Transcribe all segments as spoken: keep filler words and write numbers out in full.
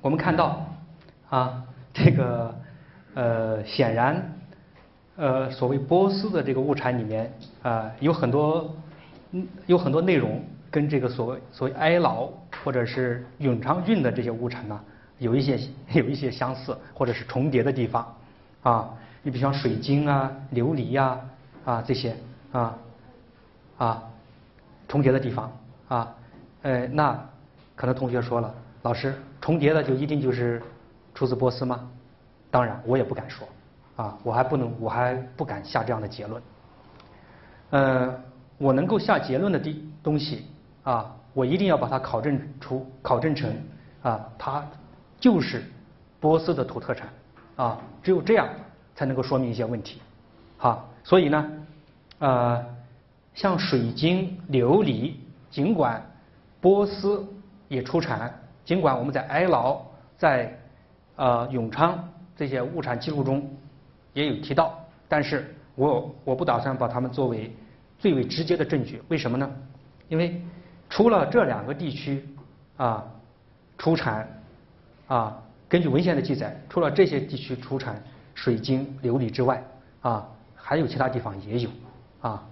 我们看到啊，这个呃，显然呃，所谓波斯的这个物产里面啊，有很多嗯，有很多内容跟这个所谓所谓哀牢或者是永昌郡的这些物产呢，有一些有一些相似或者是重叠的地方啊。你比如像水晶啊、琉璃呀啊这些啊啊重叠的地方啊，呃，那可能同学说了，老师重叠的就一定就是出自波斯吗？当然，我也不敢说啊，我还不能，我还不敢下这样的结论。呃，我能够下结论的地东西啊，我一定要把它考证出、考证成啊，它就是波斯的土特产啊，只有这样才能够说明一些问题。好，所以呢，呃，像水晶、琉璃，尽管波斯也出产，尽管我们在哀牢、在呃永昌这些物产记录中也有提到，但是我我不打算把它们作为最为直接的证据。为什么呢？因为除了这两个地区啊出产啊，根据文献的记载，除了这些地区出产水晶、琉璃之外啊，还有其他地方也有啊。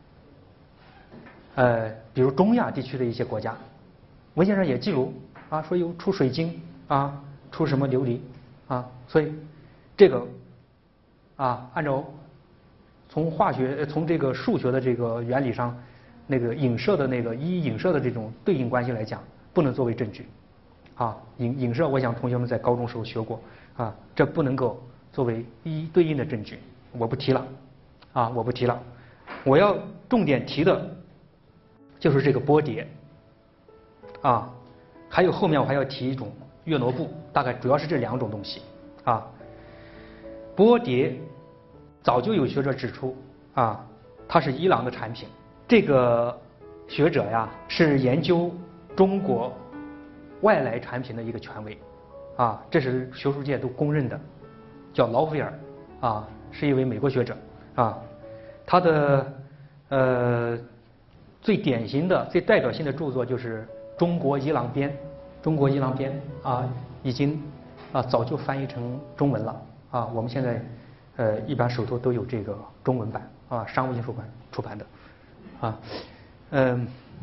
呃，比如中亚地区的一些国家，文献上也记录啊，说有出水晶啊，出什么琉璃啊，所以这个啊，按照从化学、从这个数学的这个原理上，那个影射的那个一影射的这种对应关系来讲，不能作为证据啊。影影射，我想同学们在高中时候学过啊，这不能够作为一对应的证据，我不提了啊，我不提了。我要重点提的就是这个波碟啊，还有后面我还要提一种月罗布，大概主要是这两种东西啊。波碟早就有学者指出啊，它是伊朗的产品。这个学者呀是研究中国外来产品的一个权威啊，这是学术界都公认的，叫劳菲尔啊，是一位美国学者啊。他的呃最典型的、最代表性的著作就是《中国伊朗编》，《中国伊朗编》啊，已经啊早就翻译成中文了啊。我们现在呃一般手头都有这个中文版啊，商务印书馆出版的啊。嗯，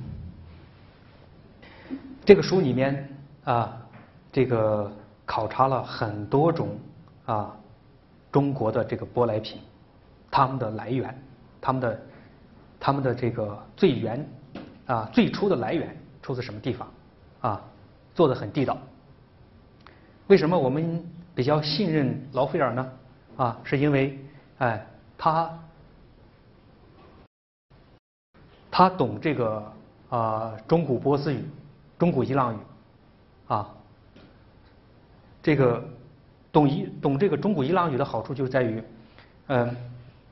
这个书里面啊，这个考察了很多种啊中国的这个舶来品，它们的来源，它们的它们的这个最原啊最初的来源出自什么地方啊，做得很地道。为什么我们比较信任劳菲尔呢？啊，是因为哎他他懂这个啊中古波斯语、中古伊朗语啊。这个懂伊懂这个中古伊朗语的好处就在于，嗯、呃，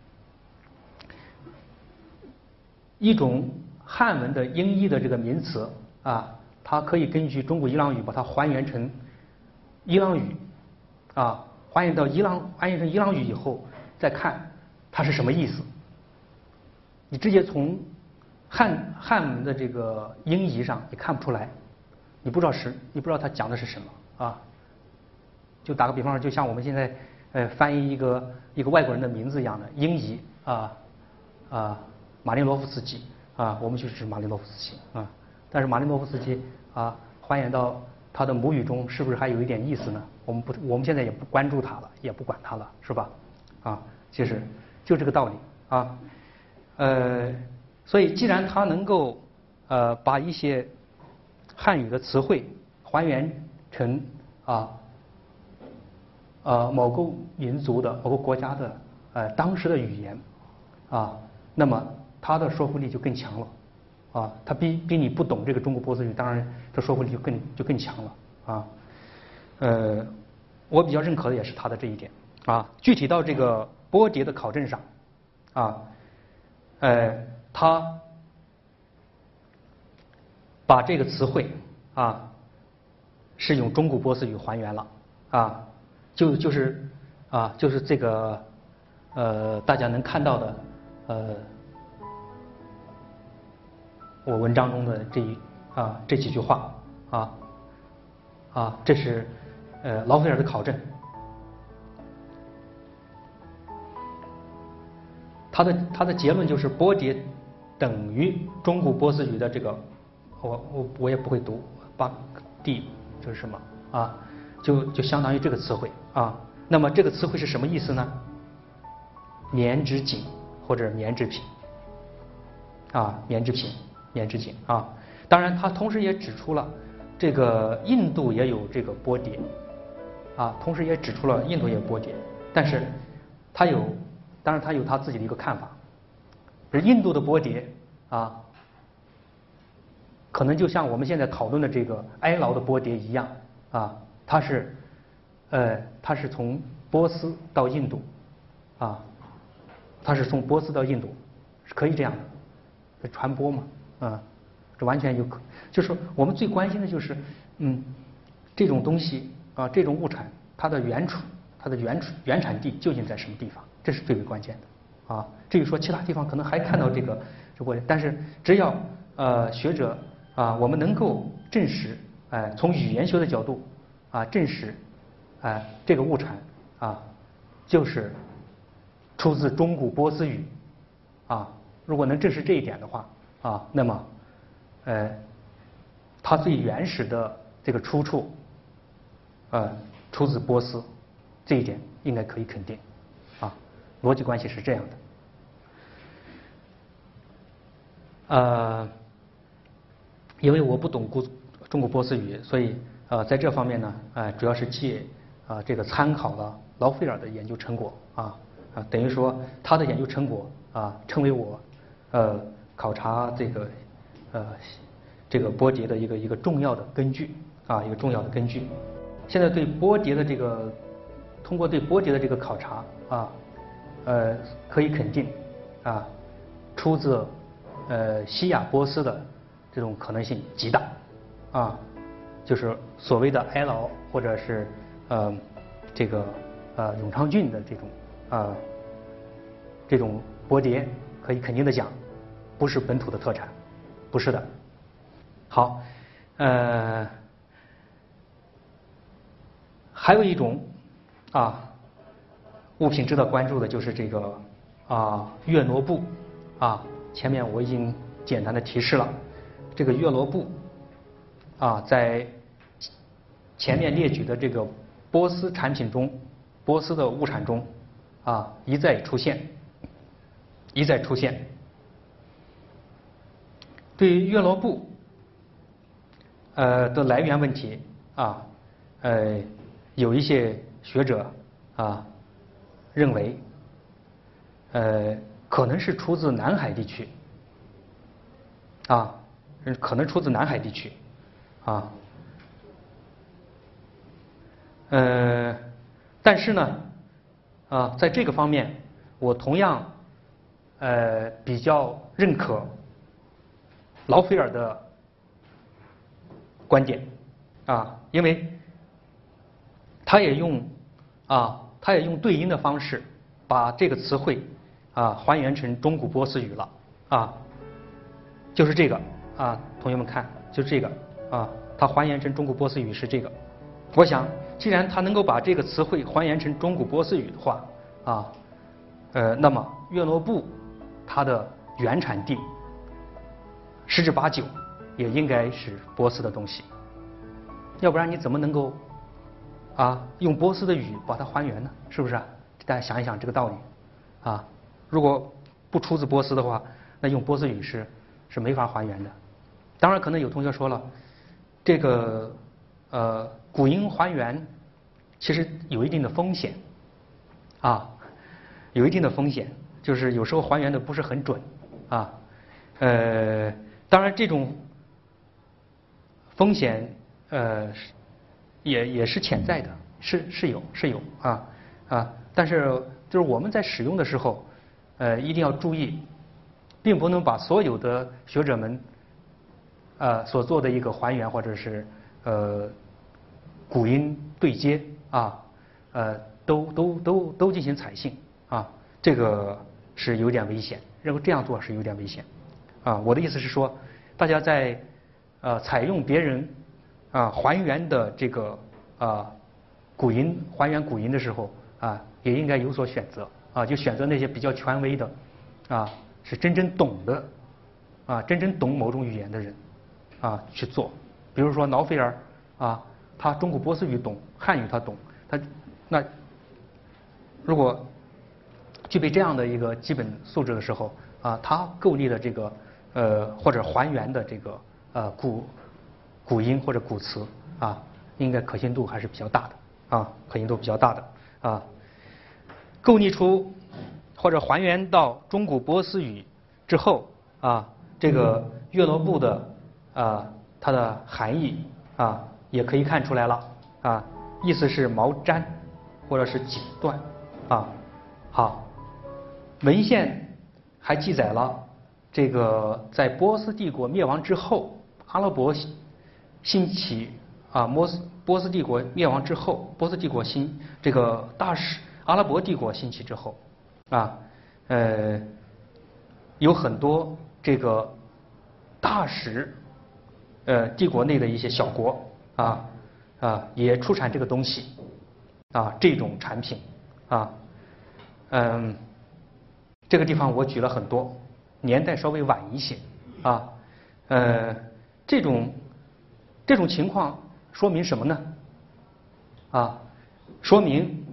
一种汉文的音译的这个名词啊，它可以根据中古伊朗语把它还原成伊朗语啊，还原到伊朗还原成伊朗语以后，再看它是什么意思。你直接从汉汉文的这个音译上也看不出来，你不知道是你不知道它讲的是什么啊。就打个比方说，就像我们现在呃翻译一个一个外国人的名字一样的音译啊啊马林诺夫斯基啊，我们就指马林诺夫斯基啊，但是马林诺夫斯基啊还原到他的母语中是不是还有一点意思呢？我们不我们现在也不关注他了，也不管他了，是吧？啊，其实就这个道理啊。呃，所以既然他能够呃把一些汉语的词汇还原成啊呃某个民族的某个国家的呃当时的语言啊，那么它的说服力就更强了啊，它比比你不懂这个中国波斯语，当然这说服力就更就更强了啊。呃，我比较认可的也是他的这一点啊。具体到这个波碟的考证上啊。呃，他把这个词汇啊是用中古波斯语还原了啊，就就是啊就是这个呃大家能看到的呃我文章中的这一啊这几句话啊啊这是呃劳菲尔的考证，他的他的结论就是波迭等于中古波斯语的这个，我我我也不会读，巴蒂这是什么啊？就就相当于这个词汇啊。那么这个词汇是什么意思呢？棉织锦或者棉制品啊，棉制品、棉织锦啊。当然，他同时也指出了这个印度也有这个波迭啊，同时也指出了印度也有波迭，但是他有，当然他有他自己的一个看法。而印度的波迭啊，可能就像我们现在讨论的这个哀牢的波迭一样啊，它是呃，它是从波斯到印度啊，它是从波斯到印度，是可以这样的传播嘛啊，这完全有可，就是说我们最关心的就是嗯，这种东西啊，这种物产它的原处、它的原原产地究竟在什么地方，这是最为关键的。啊，至于说其他地方可能还看到这个这个，但是只要呃学者啊，我们能够证实，哎、呃，从语言学的角度啊证实，哎、呃，这个物产啊就是出自中古波斯语啊，如果能证实这一点的话啊，那么呃它最原始的这个出处呃出自波斯，这一点应该可以肯定。逻辑关系是这样的，呃，因为我不懂古中国波斯语，所以呃在这方面呢，呃主要是借啊、呃、这个参考了劳菲尔的研究成果啊啊，等于说他的研究成果啊成为我呃考察这个呃这个波迭的一个一个重要的根据啊一个重要的根据。现在对波迭的这个通过对波迭的这个考察啊。呃，可以肯定，啊，出自呃西亚波斯的这种可能性极大，啊，就是所谓的哀牢或者是呃这个呃永昌郡的这种啊这种波迭，可以肯定的讲，不是本土的特产，不是的。好，呃，还有一种啊。物品值得关注的就是这个啊月罗布啊，前面我已经简单的提示了，这个月罗布啊在前面列举的这个波斯产品中，波斯的物产中啊一再出现，一再出现。对于月罗布呃的来源问题啊，呃有一些学者啊。认为，呃，可能是出自南海地区，啊，可能出自南海地区，啊，呃，但是呢，啊，在这个方面，我同样，呃，比较认可劳菲尔的观点，啊，因为他也用，啊。他也用对应的方式把这个词汇啊还原成中古波斯语了啊，就是这个啊，同学们看，就是这个啊，它还原成中古波斯语是这个。我想，既然他能够把这个词汇还原成中古波斯语的话啊，呃，那么月罗布它的原产地十之八九也应该是波斯的东西，要不然你怎么能够？啊，用波斯的语把它还原呢？是不是啊？大家想一想这个道理啊。如果不出自波斯的话，那用波斯语是是没法还原的。当然，可能有同学说了，这个呃古音还原其实有一定的风险啊，有一定的风险，就是有时候还原的不是很准啊。呃，当然这种风险呃。也也是潜在的，是是有是有啊啊，但是就是我们在使用的时候，呃，一定要注意，并不能把所有的学者们呃所做的一个还原或者是呃古音对接啊呃都都都都进行采信啊，这个是有点危险，认为这样做是有点危险啊。我的意思是说，大家在呃采用别人。啊，还原的这个啊古音还原古音的时候啊，也应该有所选择啊，就选择那些比较权威的啊，是真正懂的啊，真正懂某种语言的人啊去做。比如说瑙菲尔啊，他中古波斯语懂，汉语他懂，他那如果具备这样的一个基本素质的时候啊，他构立的这个呃或者还原的这个呃古古音或者古词啊，应该可信度还是比较大的啊，可信度比较大的啊。构拟出或者还原到中古波斯语之后啊，这个月罗部的啊它的含义啊也可以看出来了啊，意思是毛毡或者是锦缎啊。好，文献还记载了这个在波斯帝国灭亡之后，阿拉伯兴起啊，波斯波斯帝国灭亡之后，波斯帝国兴这个大使阿拉伯帝国兴起之后啊，呃，有很多这个大使呃帝国内的一些小国啊啊也出产这个东西啊这种产品啊嗯。这个地方我举了很多，年代稍微晚一些啊，呃，这种这种情况说明什么呢？啊，说明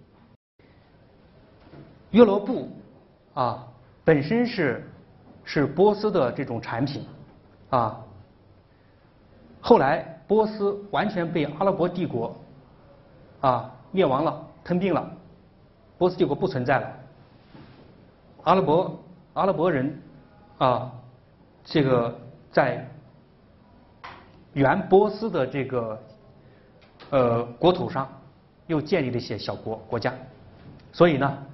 约罗布啊本身是是波斯的这种产品啊，后来波斯完全被阿拉伯帝国啊灭亡了，吞并了，波斯帝国不存在了。阿拉伯阿拉伯人啊，这个在原波斯的这个呃国土上又建立了一些小国国家，所以呢，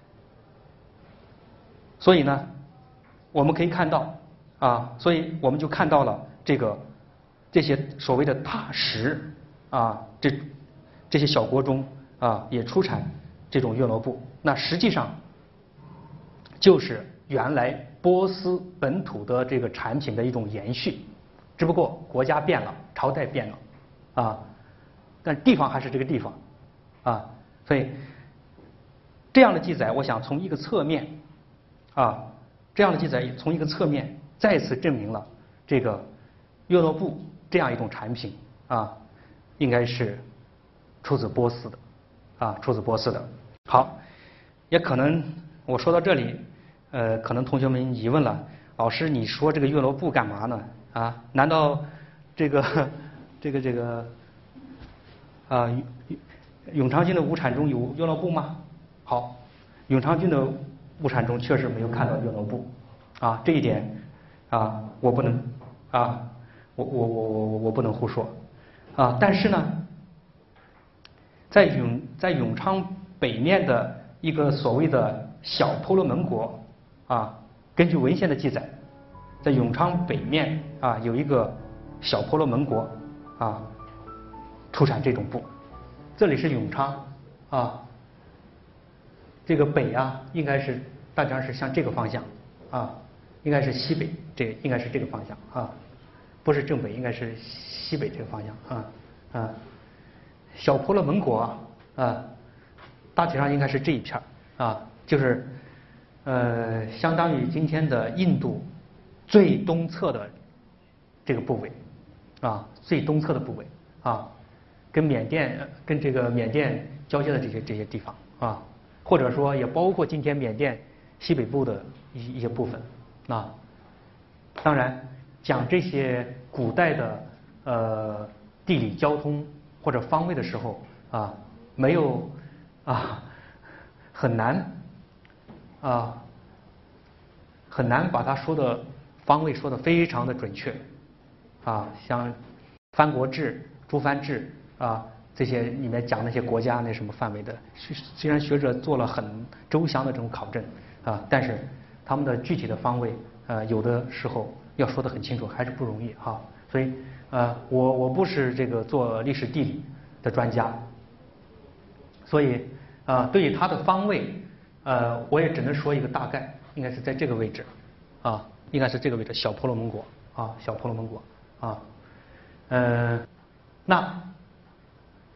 所以呢，我们可以看到啊，所以我们就看到了这个这些所谓的踏实啊，这这些小国中啊也出产这种月罗布，那实际上就是原来波斯本土的这个产品的一种延续，只不过国家变了，朝代变了啊，但地方还是这个地方啊，所以这样的记载，我想从一个侧面啊，这样的记载从一个侧面再次证明了这个月罗布这样一种产品啊，应该是出自波斯的啊，出自波斯的。好，也可能我说到这里。呃，可能同学们疑问了，老师，你说这个月罗布干嘛呢？啊，难道这个这个这个啊永昌郡的物产中有月罗布吗？好，永昌郡的物产中确实没有看到月罗布啊，这一点啊我不能啊我我我我我不能胡说啊，但是呢，在永在永昌北面的一个所谓的小婆罗门国。啊，根据文献的记载，在永昌北面啊有一个小婆罗门国啊出产这种布，这里是永昌啊，这个北啊应该是大概是向这个方向啊，应该是西北，这应该是这个方向啊，不是正北，应该是西北这个方向啊啊，小婆罗门国啊，大体上应该是这一片啊，就是。呃，相当于今天的印度最东侧的这个部位啊，最东侧的部位啊，跟缅甸跟这个缅甸交接的这些这些地方啊，或者说也包括今天缅甸西北部的一一些部分啊。当然，讲这些古代的呃地理交通或者方位的时候啊，没有啊很难。啊，很难把它说的方位说的非常的准确，啊，像《藩国志》《诸藩志》啊这些里面讲那些国家那什么范围的，虽然学者做了很周详的这种考证啊，但是他们的具体的方位，呃，有的时候要说得很清楚还是不容易哈。所以呃，我我不是这个做历史地理的专家，所以啊，对于它的方位。呃，我也只能说一个大概，应该是在这个位置，啊，应该是这个位置，小婆罗门国啊，小婆罗门国啊，呃，那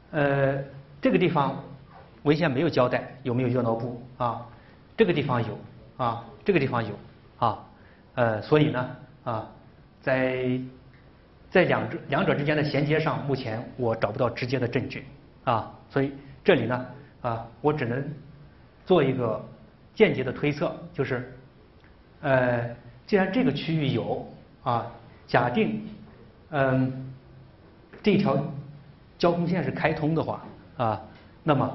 呃，这个地方文献没有交代有没有月挪部啊，这个地方有啊，这个地方有啊，呃，所以呢啊，在在两者两者之间的衔接上，目前我找不到直接的证据啊，所以这里呢啊，我只能做一个间接的推测，就是呃，既然这个区域有啊，假定嗯这条交通线是开通的话啊，那么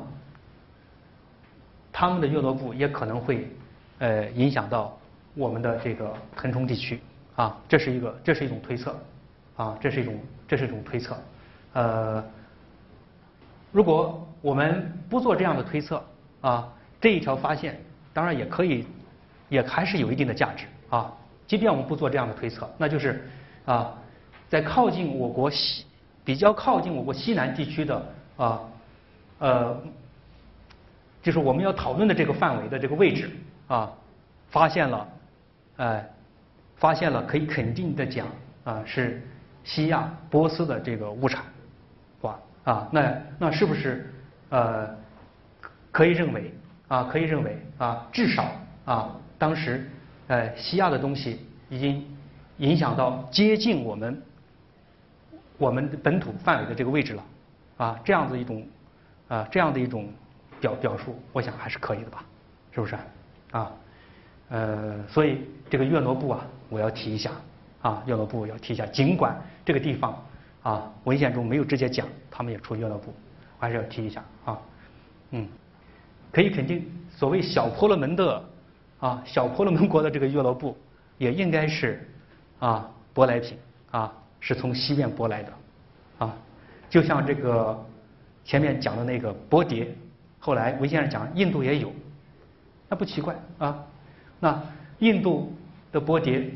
他们的月挪部也可能会呃影响到我们的这个腾冲地区啊，这是一个这是一种推测啊，这是一种这是一种推测。呃，如果我们不做这样的推测啊，这一条发现当然也可以，也还是有一定的价值啊。即便我们不做这样的推测，那就是啊，在靠近我国西比较靠近我国西南地区的啊呃。就是我们要讨论的这个范围的这个位置啊，发现了，呃，发现了可以肯定的讲啊，是西亚波斯的这个物产，哇啊，那那是不是呃可以认为啊，可以认为啊，至少啊，当时呃西亚的东西已经影响到接近我们我们本土范围的这个位置了啊，这样子一种啊这样的一种。表表述，我想还是可以的吧，是不是啊？呃，所以这个月挪部啊，我要提一下啊，月挪部要提一下。尽管这个地方啊，文献中没有直接讲，他们也出月挪部，我还是要提一下啊。嗯，可以肯定，所谓小婆罗门的啊，小婆罗门国的这个月挪部，也应该是啊舶来品啊，是从西边舶来的啊，就像这个前面讲的那个钵牒。后来文献上讲印度也有，那不奇怪啊。那印度的钵牒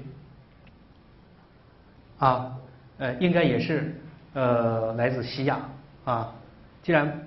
啊，呃，应该也是呃来自西亚啊。既然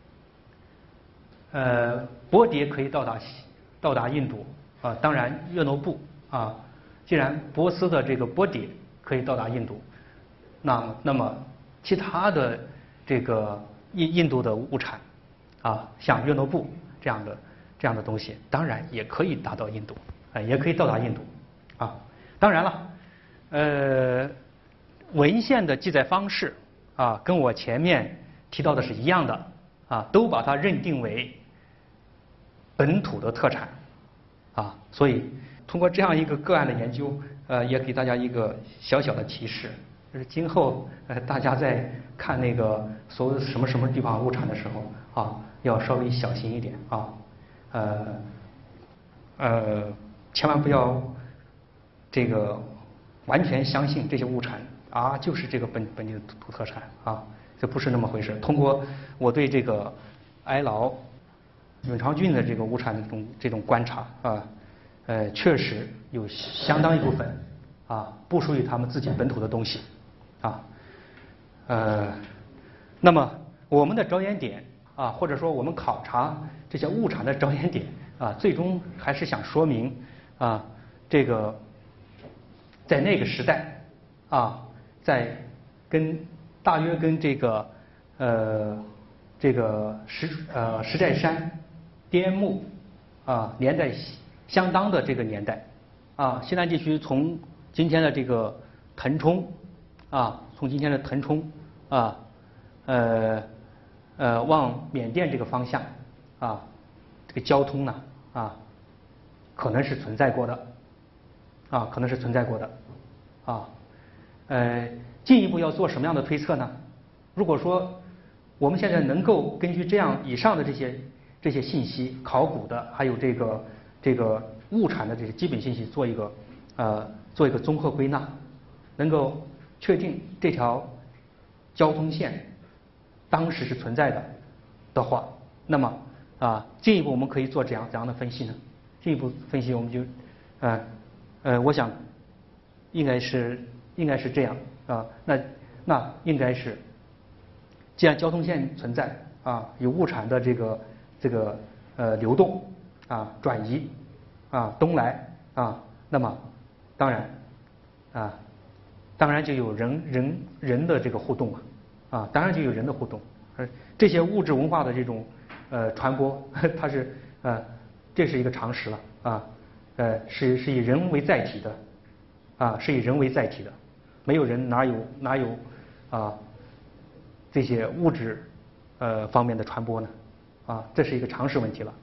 呃钵牒可以到达到达印度啊，当然月挪部啊，既然波斯的这个钵牒可以到达印度，那那么其他的这个印印度的物产。啊，像月挪部这样的这样的东西，当然也可以达到印度，啊，也可以到达印度，啊，当然了，呃，文献的记载方式啊，跟我前面提到的是一样的，啊，都把它认定为本土的特产，啊，所以通过这样一个个案的研究，呃，也给大家一个小小的提示。就是今后呃大家在看那个所谓什么什么地方物产的时候啊，要稍微小心一点啊，呃呃，千万不要这个完全相信这些物产啊，就是这个本本地的土特产啊，这不是那么回事。通过我对这个哀牢永昌郡的这个物产的这种这种观察啊，呃，确实有相当一部分啊不属于他们自己本土的东西。啊，呃，那么我们的着眼点啊，或者说我们考察这些物产的着眼点啊，最终还是想说明啊，这个在那个时代啊，在跟大约跟这个呃这个石呃石寨山滇木啊年代相当的这个年代啊，西南地区从今天的这个腾冲。啊，从今天的腾冲啊，呃呃，往缅甸这个方向啊，这个交通呢啊，可能是存在过的，啊，可能是存在过的，啊，呃，进一步要做什么样的推测呢？如果说我们现在能够根据这样以上的这些这些信息，考古的，还有这个这个物产的这些基本信息，做一个呃做一个综合归纳，能够确定这条交通线当时是存在的的话，那么啊，进一步我们可以做怎样怎样的分析呢？进一步分析，我们就呃呃，我想应该是应该是这样啊，那那应该是，既然交通线存在啊，有物产的这个这个呃流动啊转移啊东来啊，那么当然啊。当然就有人人人的这个互动啊，啊，当然就有人的互动呃，这些物质文化的这种呃传播，它是呃这是一个常识了啊，呃是是以人为载体的，啊是以人为载体的，没有人哪有哪有啊这些物质呃方面的传播呢？啊，这是一个常识问题了。